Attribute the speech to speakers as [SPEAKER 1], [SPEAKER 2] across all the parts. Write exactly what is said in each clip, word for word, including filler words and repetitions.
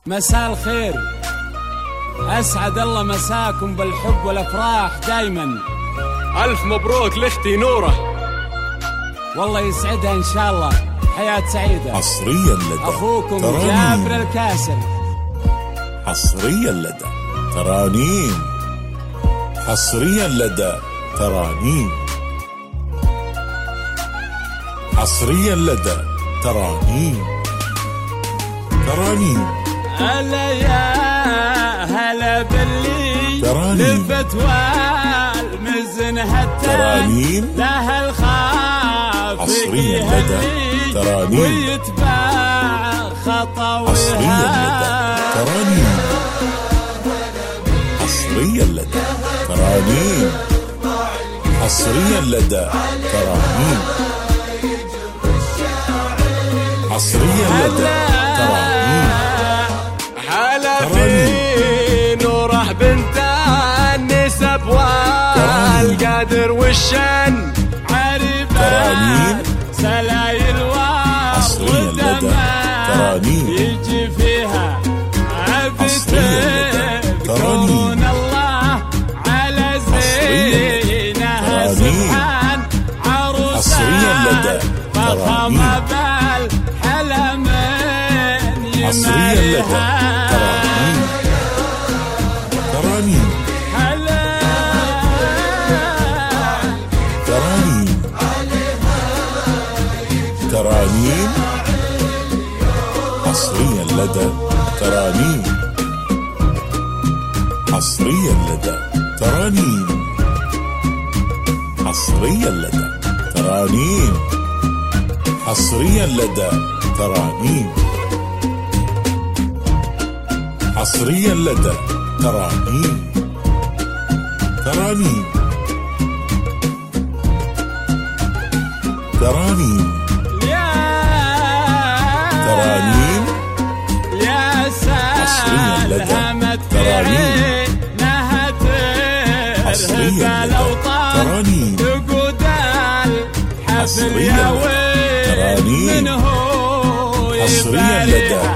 [SPEAKER 1] مساء الخير، أسعد الله مساكم بالحب والأفراح دايما.
[SPEAKER 2] ألف مبروك لأختي نورة،
[SPEAKER 1] والله يسعدها إن شاء الله، حياة سعيدة.
[SPEAKER 3] حصريا لدى
[SPEAKER 1] أخوكم
[SPEAKER 3] ترانيم.
[SPEAKER 1] جابر الكاسل.
[SPEAKER 3] حصريا لدى ترانيم. حصريا لدى ترانيم. حصريا لدى ترانيم. ترانيم.
[SPEAKER 1] هلا يا هلا باللي لفت والمزن حتى
[SPEAKER 3] ترانيم.
[SPEAKER 1] لها الخاف
[SPEAKER 3] حصريا لدى ترانيم.
[SPEAKER 1] ويتباع خطويها.
[SPEAKER 3] حصريا لدى ترانيم. حصريا لدى ترانيم. حصريا لدى ترانيم. حصريا لدى ترانيم.
[SPEAKER 2] هلا في نوره بنت النسب والقادر والشن،
[SPEAKER 1] عرفان سلايل والدماء يجي فيها عبدك كون الله على زينها سبحان عروسها فخمة بالحلا من يمالها.
[SPEAKER 3] ترانيم.
[SPEAKER 1] هلا
[SPEAKER 3] ترانيم. ترانيم. حصريا لدى ترانيم. حصريا لدى ترانيم. حصريا لدى ترانيم. حصريا لدى ترانيم. حصريا لدى ترانيم. ترانيم. ترانيم. ترانيم.
[SPEAKER 1] يا سالها متعين نهتر بالأوطان تقود الحفل يا ويل من هو يباريها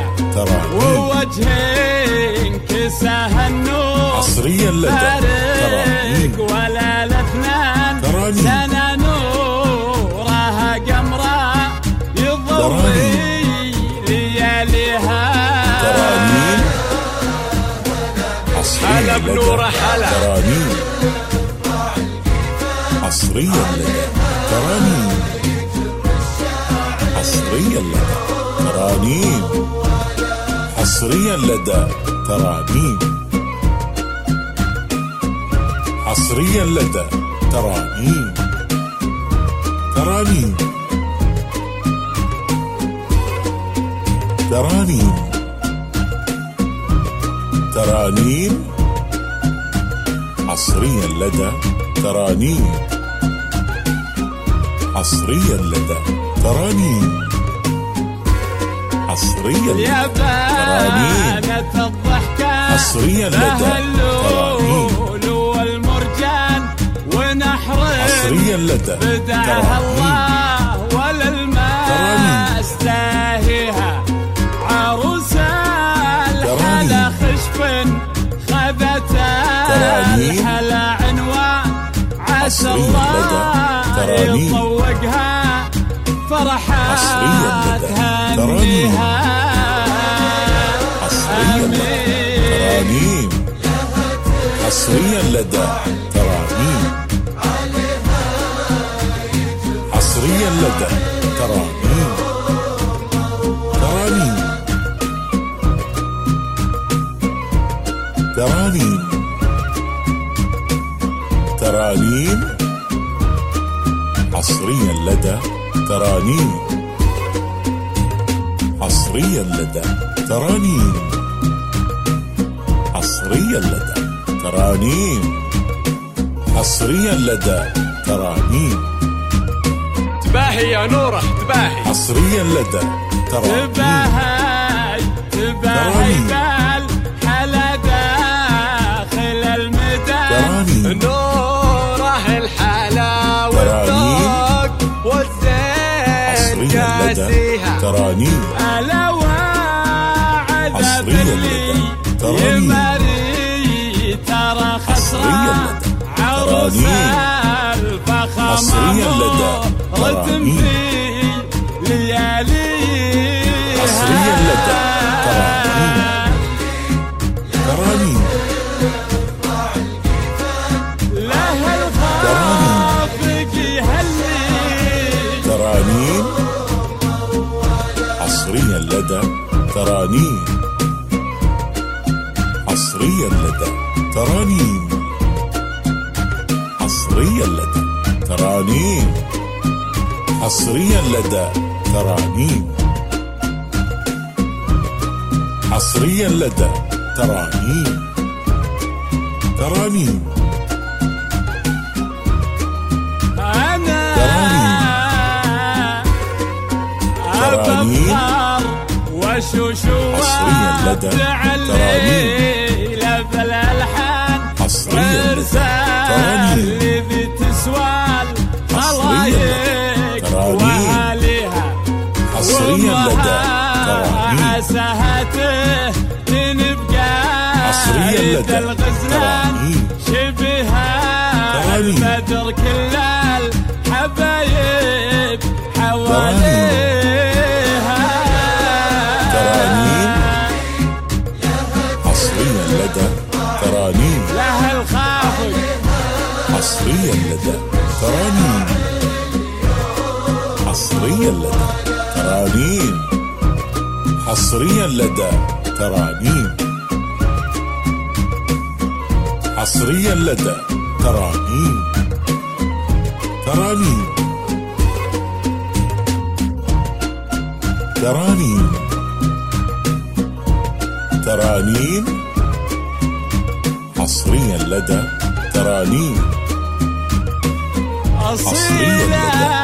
[SPEAKER 1] ووجهين كساه النور
[SPEAKER 3] حصريا لدى ترانيم.
[SPEAKER 1] ولا الاثنان سنة نورها قمرة يضوي لياليها.
[SPEAKER 3] ترانيم.
[SPEAKER 2] هلا بنوره حلا.
[SPEAKER 3] ترانيم. حصريا لدى ترانيم. حصريا لدى ترانيم. حصريا لدى ترانيم. حصريا لدى ترانيم. ترانيم. ترانيم. ترانيم. حصريا لدى ترانيم. حصريا لدى ترانيم. حصريا
[SPEAKER 1] يا بانت الضحكة
[SPEAKER 3] حصريا لدى ترانيم.
[SPEAKER 1] والمرجان ونحر
[SPEAKER 3] حصريا لدى
[SPEAKER 1] بدعها الله ولا الماء استاهيها. عروس الحلا خشف خذت الحلا عنوان عسى الله يطوقها فرحات هنيها.
[SPEAKER 3] ترانيم. حصريا لدى ترانيم. حصريا لدى ترانيم. ترانيم. ترانيم. ترانيم. حصريا لدى ترانيم. حصريا لدى ترانيم. حصريا لدى ترانيم. حصريا لدى ترانيم.
[SPEAKER 2] تباهي يا نورة تباهي.
[SPEAKER 3] حصريا لدى ترانيم.
[SPEAKER 1] تباهي تباهي بالحلا داخل الميدان.
[SPEAKER 2] نوره الحلا والذوق والزين كاسيها.
[SPEAKER 3] ترانيم.
[SPEAKER 1] ألا وعد
[SPEAKER 3] حصريا ترانيم
[SPEAKER 1] ترى
[SPEAKER 3] حصريا لدى
[SPEAKER 1] عروس
[SPEAKER 3] ترانيم حصريا لدى
[SPEAKER 1] رتم في لياليها
[SPEAKER 3] حصريا لدى ترانيم ترانيم
[SPEAKER 1] لها الخافق يهلي
[SPEAKER 3] ترانيم حصريا لدى ترانيم حصريا لدى ترانيم حصريا لدى ترانيم حصريا لدى ترانيم حصريا لدى ترانيم ترانيم
[SPEAKER 1] أنا
[SPEAKER 3] ترانيم
[SPEAKER 1] وشوشوات
[SPEAKER 3] حصريا لدى ترانيم
[SPEAKER 1] لف الألحان
[SPEAKER 3] حصريا لدى ترانيم
[SPEAKER 1] اللي تسوال خلايق وأهاليها
[SPEAKER 3] حصريا لدى ترانيم
[SPEAKER 1] عساهته تنبقى
[SPEAKER 3] حصريا لدى
[SPEAKER 1] الغزلان شبهها البدر كل الحبايب حواليها
[SPEAKER 3] ترانيم حصريا لدى ترانيم
[SPEAKER 1] لها الخافق
[SPEAKER 3] حصريا لدى ترانيم حصريا لدى ترانيم حصريا لدى ترانيم حصريا لدى ترانيم ترانيم ترانيم ترانيم حصريا لدى ترانيم
[SPEAKER 1] أصيلة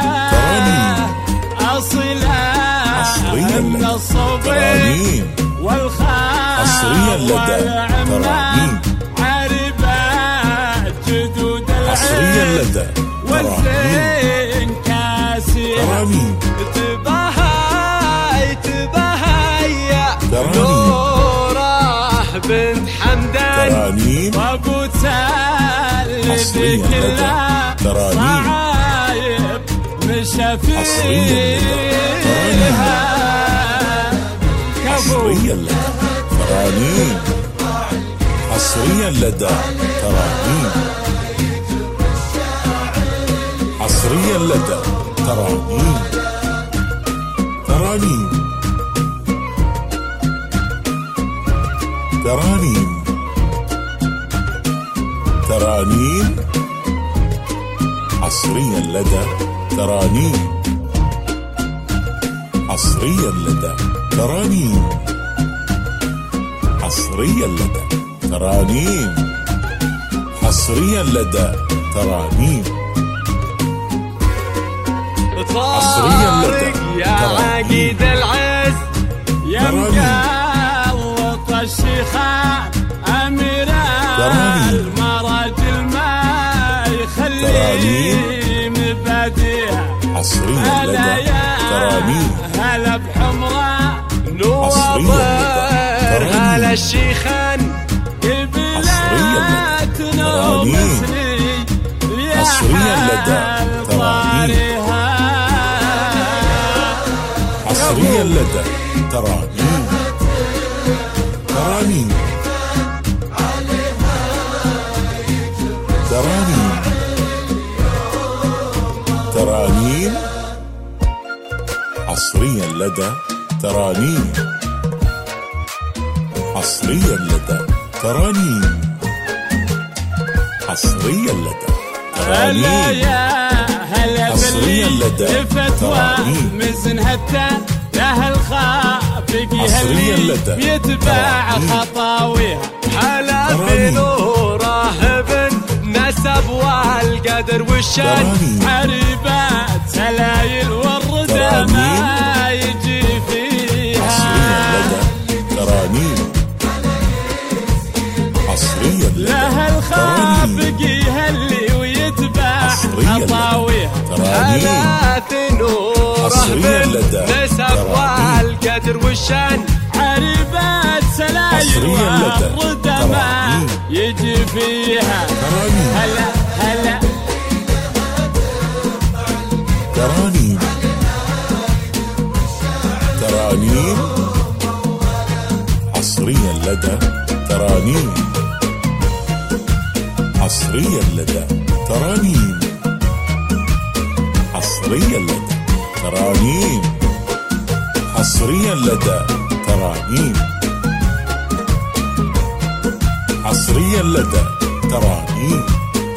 [SPEAKER 1] أصيلة
[SPEAKER 3] حصريا
[SPEAKER 1] من
[SPEAKER 3] لدى
[SPEAKER 1] الصبي
[SPEAKER 3] ترانيم
[SPEAKER 1] والخال
[SPEAKER 3] حصريا لدى ترانيم
[SPEAKER 1] عربات جدود
[SPEAKER 3] حصريا
[SPEAKER 1] العين
[SPEAKER 3] لدى ترانيم
[SPEAKER 1] والزين كاسي
[SPEAKER 3] ترانيم
[SPEAKER 2] تبهاي تبهاي
[SPEAKER 3] ترانيم
[SPEAKER 2] نوره بنت حمدان
[SPEAKER 3] ترانيم
[SPEAKER 1] وابو تال
[SPEAKER 3] حصريا لدى
[SPEAKER 1] كلها
[SPEAKER 3] ترانيم
[SPEAKER 1] صعايب مشى
[SPEAKER 3] حصريا لدى
[SPEAKER 1] فيها كفو
[SPEAKER 3] حصريا لدى ترانيم حصريا لدى ترانيم حصريا لدى ترانيم ترانيم ترانيم ترانيم حصريا لدى ترانيم حصريا لدى ترانيم حصريا لدى ترانيم حصريا لدى ترانيم حصريا لدى
[SPEAKER 2] طارق يا عقيد العز
[SPEAKER 1] يا
[SPEAKER 3] ترانيم.
[SPEAKER 1] مقلط الشيخان أميرة
[SPEAKER 3] ترانيم.
[SPEAKER 1] المراجل ما يخلي
[SPEAKER 3] ترانيم.
[SPEAKER 1] مبادئها
[SPEAKER 3] حصريا
[SPEAKER 1] هلا
[SPEAKER 3] لدى
[SPEAKER 1] يا
[SPEAKER 3] ترانيم
[SPEAKER 1] هلا بحمراء
[SPEAKER 3] حصريا لدى
[SPEAKER 2] نوابر
[SPEAKER 3] ترانيم.
[SPEAKER 2] هلا الشيخان
[SPEAKER 3] حصريا لدى ترانيم. حصريا لدى ترانيم. حصريا لدى ترانيم ترانيم ترانيم ترانيم حصريا لدى ترانيم حصريا لدى ترانيم حصريا لدى
[SPEAKER 1] هلا
[SPEAKER 3] ترانيم
[SPEAKER 1] يا هلا
[SPEAKER 3] حصريا
[SPEAKER 1] باللي
[SPEAKER 3] لدى
[SPEAKER 1] فتوى
[SPEAKER 3] ترانيم.
[SPEAKER 1] مزن حتى له الخافق
[SPEAKER 3] حصريا
[SPEAKER 1] يهلي
[SPEAKER 3] لدى
[SPEAKER 1] بيتباع
[SPEAKER 3] ترانيم.
[SPEAKER 1] خطاويها
[SPEAKER 2] هلا
[SPEAKER 3] ترانيم.
[SPEAKER 2] بنوره بن نسب والقدر والشان
[SPEAKER 3] ترانيم.
[SPEAKER 1] عريبات سلايل والردى
[SPEAKER 3] ترانيم.
[SPEAKER 1] ما يجي
[SPEAKER 3] حصريا
[SPEAKER 1] فيها
[SPEAKER 3] لدى ترانيم حصريا لدى
[SPEAKER 1] لها
[SPEAKER 3] ترانيم
[SPEAKER 1] الخافق يهلي ويتباع
[SPEAKER 3] حصريا لدى
[SPEAKER 1] خطاويها
[SPEAKER 3] ترانيم
[SPEAKER 2] ثلاث نوره
[SPEAKER 3] حصريا
[SPEAKER 2] بن
[SPEAKER 3] لدى
[SPEAKER 2] نسب
[SPEAKER 3] ترانيم.
[SPEAKER 2] والقدر والشان
[SPEAKER 1] عريبات سلايل
[SPEAKER 3] حصريا لدى
[SPEAKER 1] فيها
[SPEAKER 3] ترانيم
[SPEAKER 1] هلا هلا
[SPEAKER 3] ترانيم ترانيم حصريا لدى ترانيم حصريا لدى ترانيم حصريا لدى ترانيم حصريا لدى ترانيم حصريا لدى ترانيم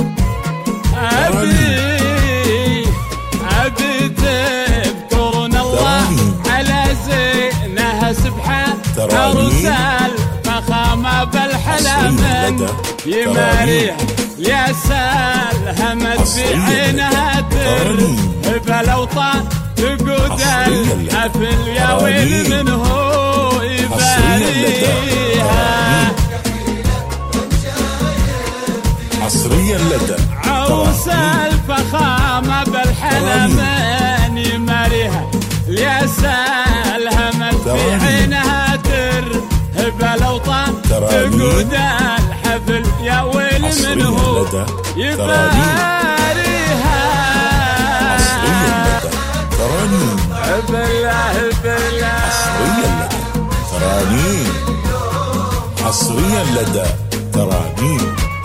[SPEAKER 1] أبي أبي تذكرون الله على زينها سبحة عروس الفخامة بالحلم يماريها يا سالهمت في عينها ترهب الأوطان تقود الحفل يا ويل من هو يباريها
[SPEAKER 3] حصريا لدى
[SPEAKER 1] عروس الفخامة بالحلمان يماريها يا سالهمت في عينها ترهب الأوطان تقود الحفل يا ويل من هو يباريها
[SPEAKER 3] ترانيم
[SPEAKER 1] بالله بالله
[SPEAKER 3] حصريا لدى ترانيم حصريا لدى ترانيم